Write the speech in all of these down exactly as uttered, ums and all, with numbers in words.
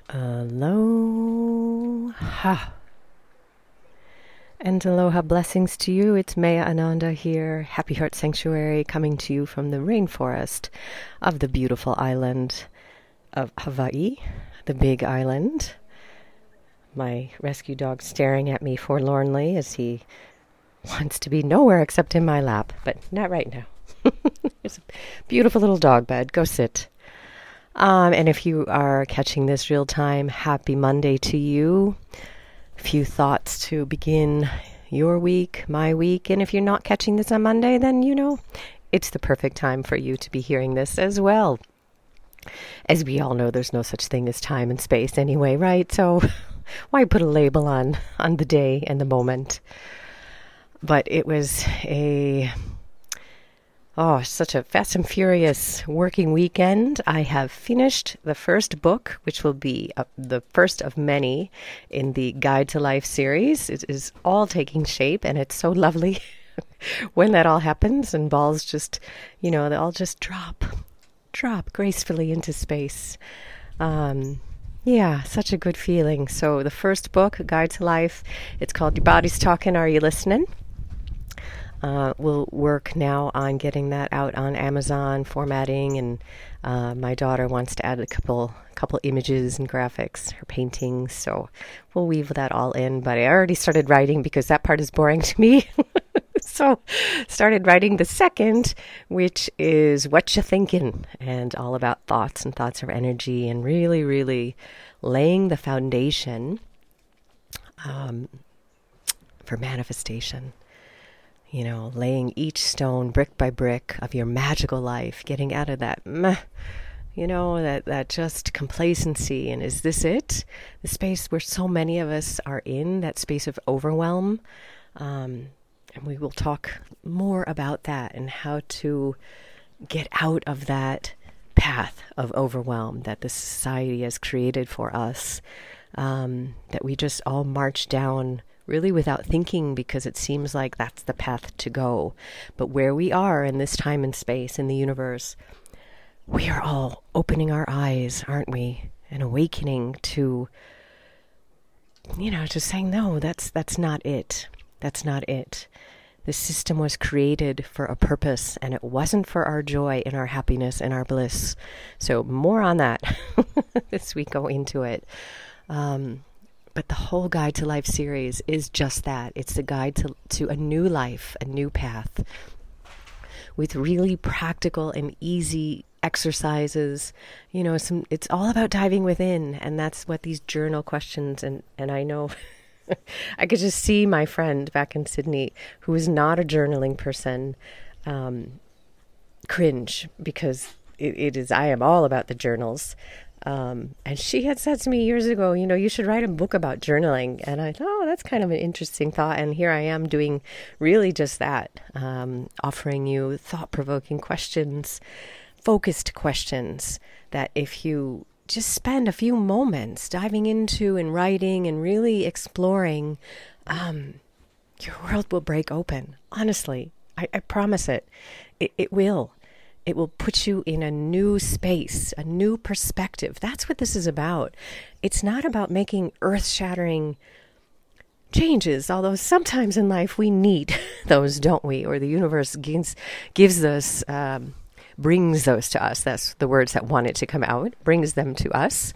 Aloha. And aloha blessings to you. It's Maya Ananda here, Happy Heart Sanctuary, coming to you from the rainforest of the beautiful island of Hawaii, the big island. My rescue dog staring at me forlornly as he wants to be nowhere except in my lap, but not right now. It's a beautiful little dog bed. Go sit. Um, and if you are catching this real time, happy Monday to you. A few thoughts to begin your week, my week. And if you're not catching this on Monday, then, you know, it's the perfect time for you to be hearing this as well. As we all know, there's no such thing as time and space anyway, right? So why put a label on, on the day and the moment? But it was a... Oh, such a fast and furious working weekend. I have finished the first book, which will be uh, the first of many in the Guide to Life series. It is all taking shape, and it's so lovely when that all happens and balls just, you know, they all just drop, drop gracefully into space. Um, yeah, such a good feeling. So the first book, Guide to Life, it's called Your Body's Talking, Are You Listening? Uh, we'll work now on getting that out on Amazon, formatting, and uh, my daughter wants to add a couple couple images and graphics, her paintings, so we'll weave that all in. But I already started writing because that part is boring to me. So started writing the second, which is What You Thinking, and all about thoughts and thoughts are energy, and really, really laying the foundation um, for manifestation. You know, laying each stone brick by brick of your magical life, getting out of that, meh, you know, that, that just complacency. And is this it? The space where so many of us are in, that space of overwhelm. Um, and we will talk more about that and how to get out of that path of overwhelm that the society has created for us, um, that we just all march down really without thinking, because it seems like that's the path to go. But where we are in this time and space in the universe, we are all opening our eyes, aren't we? And awakening to, you know, just saying, no, that's that's not it. That's not it. The system was created for a purpose, and it wasn't for our joy and our happiness and our bliss. So more on that as we go into it. Um, But the whole Guide to Life series is just that. It's the guide to, to a new life, a new path, with really practical and easy exercises. You know, some it's all about diving within, and that's what these journal questions, and, and I know I could just see my friend back in Sydney, who is not a journaling person, um, cringe, because it, it is, I am all about the journals. Um, and she had said to me years ago, you know, you should write a book about journaling. And I thought, oh, that's kind of an interesting thought. And here I am doing really just that, um, offering you thought-provoking questions, focused questions that if you just spend a few moments diving into and writing and really exploring, um, your world will break open. Honestly, I, I promise it. It, it will. It will put you in a new space, a new perspective. That's what this is about. It's not about making earth-shattering changes, although sometimes in life we need those, don't we? Or the universe gives, gives us, um, brings those to us. That's the words that wanted to come out, brings them to us.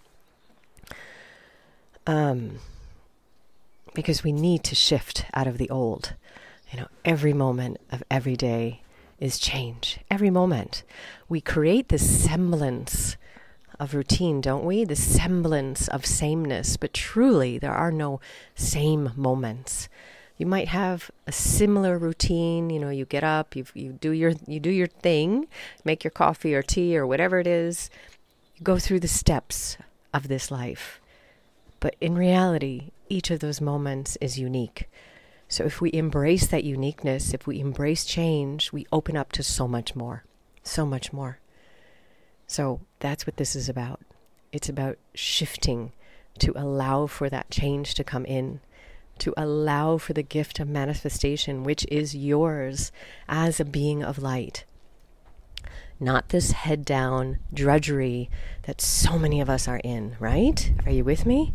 Um, because we need to shift out of the old. You know, every moment of every day is change. Every moment. We create this semblance of routine, don't we? The semblance of sameness, but truly there are no same moments. You might have a similar routine, you know, you get up, you you do your you do your thing, make your coffee or tea or whatever it is. You go through the steps of this life. But in reality, each of those moments is unique. So if we embrace that uniqueness, if we embrace change, we open up to so much more, so much more. So that's what this is about. It's about shifting to allow for that change to come in, to allow for the gift of manifestation, which is yours as a being of light. not this head down drudgery that so many of us are in, right? Are you with me?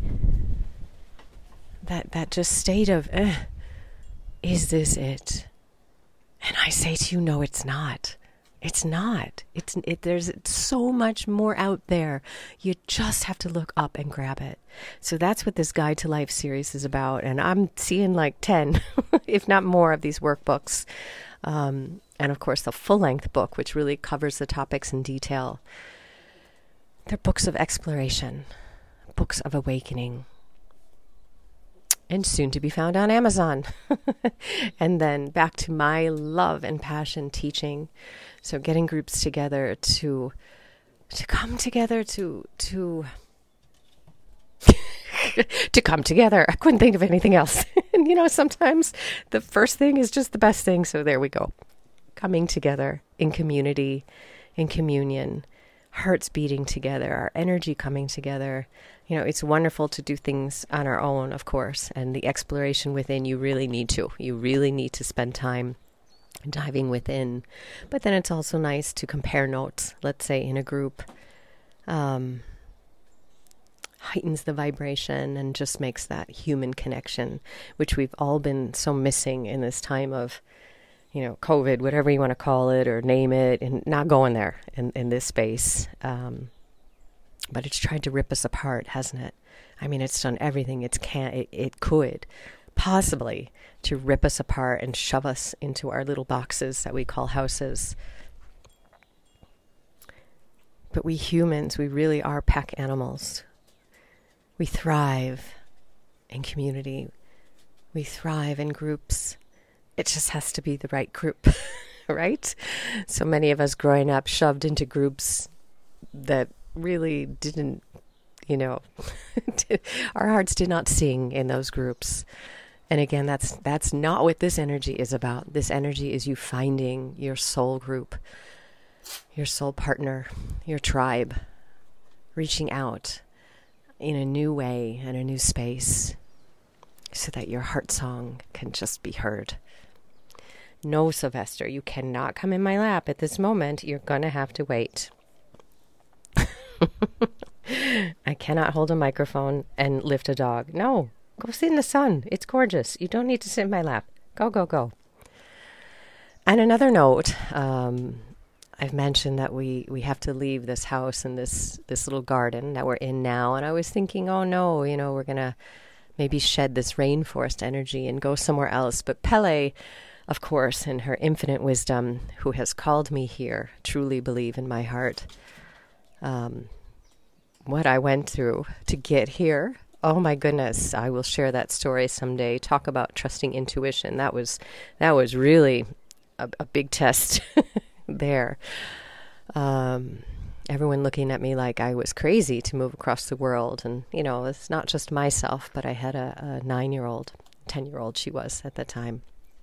That that just state of, eh, is this it? And I say to you, no, it's not. It's not. It's it. There's so much more out there. You just have to look up and grab it. So that's what this Guide to Life series is about. And I'm seeing like ten, if not more, of these workbooks. Um, and of course, the full-length book, which really covers the topics in detail. They're books of exploration, books of awakening, and soon to be found on Amazon. And then back to my love and passion, teaching. So getting groups together to to come together to to to come together. I couldn't think of anything else. And you know, sometimes the first thing is just the best thing. So there we go. Coming together in community, in communion, hearts beating together, our energy coming together. You know, it's wonderful to do things on our own, of course, and the exploration within, you really need to. You really need to spend time diving within. But then it's also nice to compare notes, let's say in a group. Um, heightens the vibration and just makes that human connection, which we've all been so missing in this time of, you know, COVID, whatever you want to call it or name it, and not going there in, in this space. Um, but it's tried to rip us apart, hasn't it? I mean, it's done everything it can, it, it could possibly to rip us apart and shove us into our little boxes that we call houses. But we humans, we really are pack animals. We thrive in community. We thrive in groups. It just has to be the right group, right? So many of us growing up shoved into groups that really didn't, you know, our hearts did not sing in those groups. And again, that's that's not what this energy is about. This energy is you finding your soul group, your soul partner, your tribe, reaching out in a new way and a new space so that your heart song can just be heard. No, Sylvester, you cannot come in my lap at this moment. You're going to have to wait. I cannot hold a microphone and lift a dog. No, go sit in the sun. It's gorgeous. You don't need to sit in my lap. Go, go, go. And another note, um, I've mentioned that we, we have to leave this house and this, this little garden that we're in now. And I was thinking, oh no, you know, we're going to maybe shed this rainforest energy and go somewhere else. But Pele, of course, in her infinite wisdom, who has called me here, truly believe in my heart, um, what I went through to get here. Oh my goodness, I will share that story someday. Talk about trusting intuition. That was that was really a, a big test there. Um, everyone looking at me like I was crazy to move across the world. And, you know, it's not just myself, but I had a, a nine-year-old, ten-year-old she was at the time.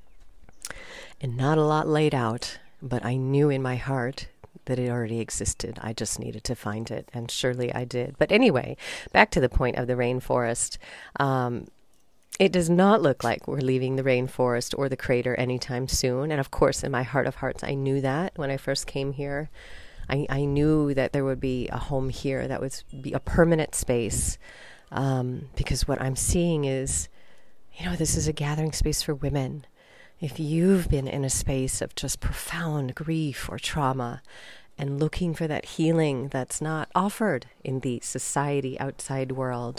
And not a lot laid out, but I knew in my heart that it already existed. I just needed to find it, and surely I did. But anyway, back to the point of the rainforest. Um, it does not look like we're leaving the rainforest or the crater anytime soon. And of course, in my heart of hearts, I knew that when I first came here. I, I knew that there would be a home here that would be a permanent space, um, because what I'm seeing is, you know, this is a gathering space for women. If you've been in a space of just profound grief or trauma and looking for that healing that's not offered in the society outside world,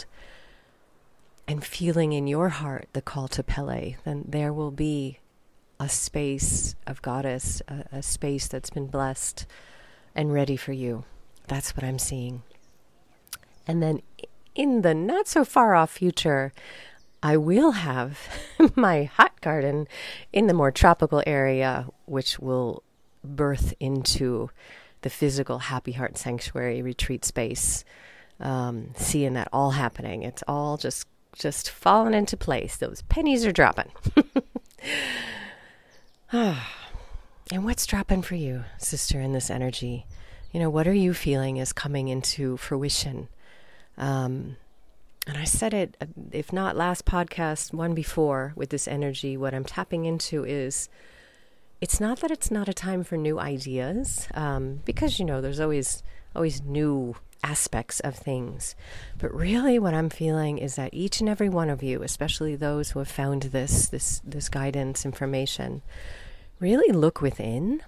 and feeling in your heart the call to Pele, then there will be a space of goddess, a, a space that's been blessed and ready for you. That's what I'm seeing. And then in the not so far off future, I will have my hot garden in the more tropical area, which will birth into the physical Happy Heart Sanctuary retreat space. Um, seeing that all happening. It's all just, just falling into place. Those pennies are dropping. And what's dropping for you, sister, in this energy? You know, what are you feeling is coming into fruition? Um, And I said it, if not last podcast, one before, with this energy, what I'm tapping into is it's not that it's not a time for new ideas, um, because, you know, there's always always new aspects of things. But really what I'm feeling is that each and every one of you, especially those who have found this, this, this guidance information, really look within,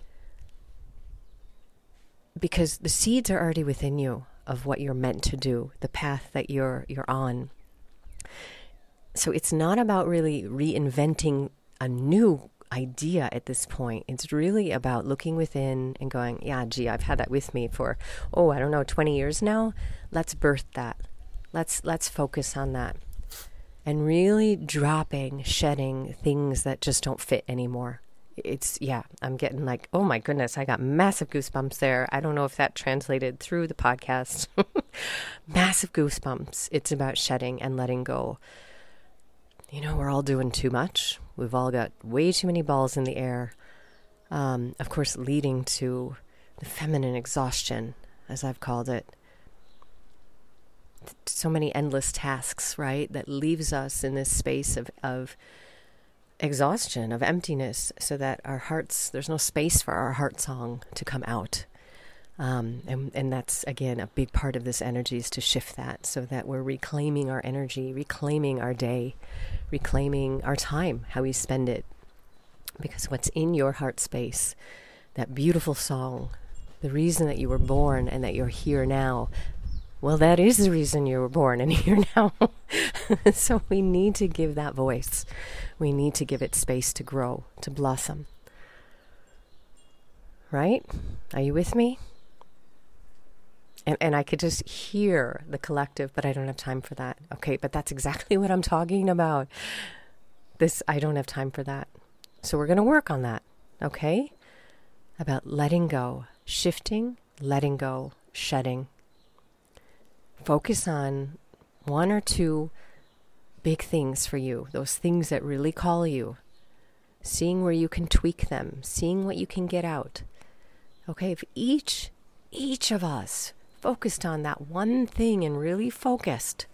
because the seeds are already within you of what you're meant to do, the path that you're you're on. So it's not about really reinventing a new idea at this point. It's really about looking within and going, yeah, gee, I've had that with me for, oh, I don't know, twenty years now. Let's birth that. Let's let's focus on that. And really dropping, shedding things that just don't fit anymore. It's, yeah, I'm getting like, oh my goodness, I got massive goosebumps there. I don't know if that translated through the podcast. Massive goosebumps. It's about shedding and letting go. You know, we're all doing too much. We've all got way too many balls in the air. Um, of course, leading to the feminine exhaustion, as I've called it. So many endless tasks, right? That leaves us in this space of, of exhaustion, of emptiness, so that our hearts, there's no space for our heart song to come out. Um, and, and that's, again, a big part of this energy, is to shift that so that we're reclaiming our energy, reclaiming our day, reclaiming our time, how we spend it. Because what's in your heart space, that beautiful song, the reason that you were born and that you're here now, well, that is the reason you were born and here now. So we need to give that voice. We need to give it space to grow, to blossom. Right? Are you with me? And, and I could just hear the collective, but I don't have time for that. Okay, but that's exactly what I'm talking about. This, I don't have time for that. So we're going to work on that, okay? About letting go, shifting, letting go, shedding. Focus on one or two big things for you, those things that really call you. Seeing where you can tweak them, seeing what you can get out. Okay, if each, each of us focused on that one thing and really focused.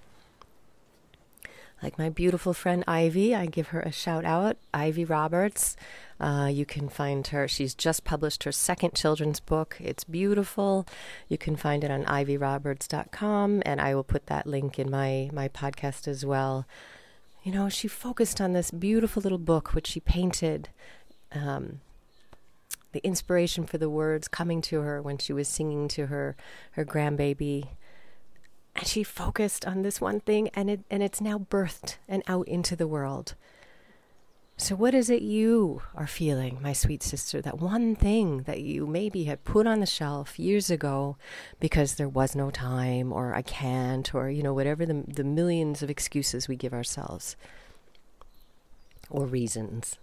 Like my beautiful friend Ivy, I give her a shout out, Ivy Roberts. Uh, you can find her, she's just published her second children's book. It's beautiful. You can find it on ivy roberts dot com, and I will put that link in my, my podcast as well. You know, she focused on this beautiful little book, which she painted, um, the inspiration for the words coming to her when she was singing to her, her grandbaby. And she focused on this one thing, and it and it's now birthed and out into the world. So what is it you are feeling, my sweet sister? That one thing that you maybe had put on the shelf years ago because there was no time, or I can't, or, you know, whatever the, the millions of excuses we give ourselves, or reasons.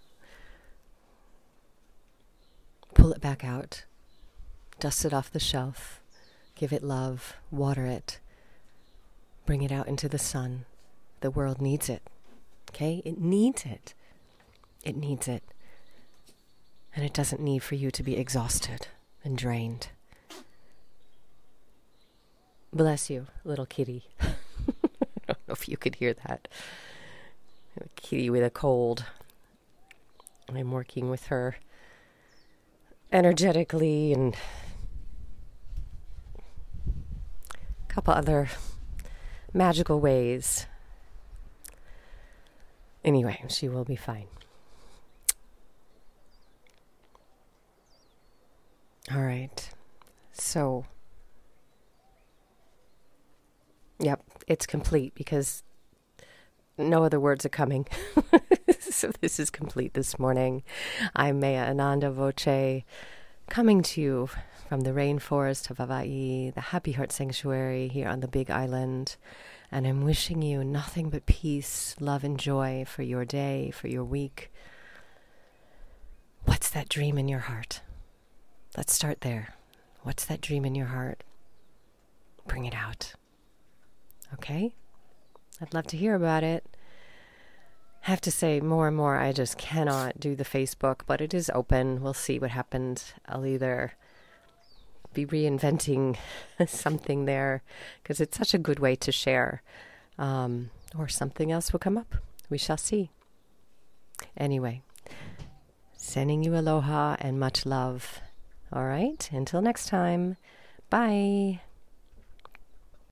Pull it back out. Dust it off the shelf. Give it love. Water it. Bring it out into the sun. The world needs it. Okay? It needs it. It needs it. And it doesn't need for you to be exhausted and drained. Bless you, little kitty. I don't know if you could hear that. A kitty with a cold. I'm working with her energetically, and a couple other magical ways. Anyway, she will be fine. All right. So, yep, it's complete because no other words are coming. So this is complete this morning. I'm Maya Ananda Voce, coming to you from the rainforest of Hawaii, the Happy Heart Sanctuary here on the Big Island. And I'm wishing you nothing but peace, love, and joy for your day, for your week. What's that dream in your heart? Let's start there. What's that dream in your heart? Bring it out. Okay? I'd love to hear about it. I have to say, more and more, I just cannot do the Facebook, but it is open. We'll see what happens. I'll either be reinventing something there, because it's such a good way to share, um, or something else will come up. We shall see. Anyway, Sending you aloha and much love. All right, until next time. Bye.